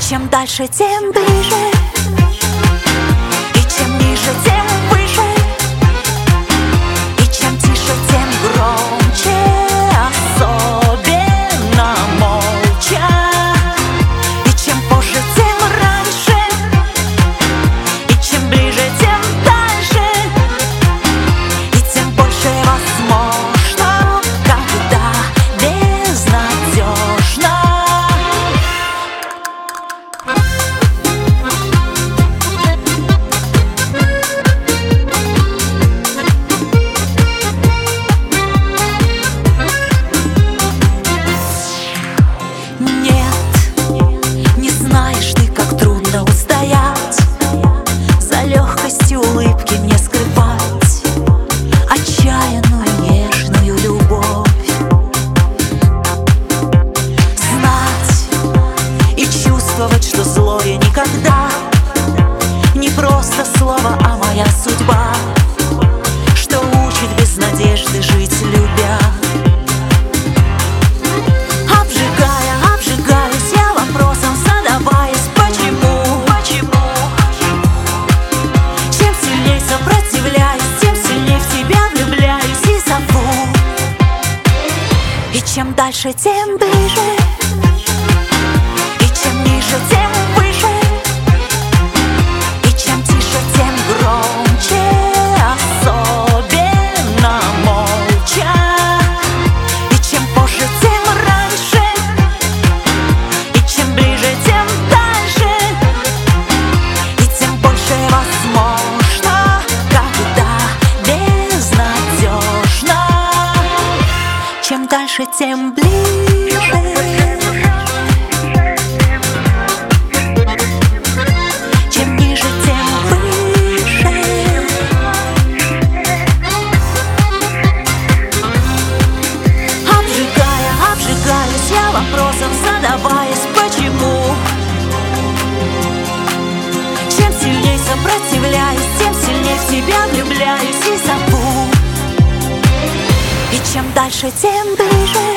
чем дальше, тем ближе, и чем ниже, тем выше, и чем тише, тем громче, особенно молча. И чем позже, тем раньше, и чем ближе, тем дальше, и тем больше возможно, когда безнадежно. Улыбки мне скрывать отчаянную нежную любовь. Знать и чувствовать, что злое никогда не просто слово, а моя судьба, что учит без надежды жить, любя. Обжигаюсь я вопросом, задаваясь, почему? И чем дальше, тем ближе, и чем ниже, тем выше, и чем тише, тем громче, особенно молча. И чем позже, тем раньше, и чем ближе, тем дальше, и тем больше возможно, когда безнадежно. Чем дальше, тем ближе, чем ниже, тем выше. Обжигаюсь я вопросом, задаваясь, почему? Чем сильнее сопротивляюсь, тем сильнее в тебя влюбляюсь и зову. И чем дальше, тем ближе,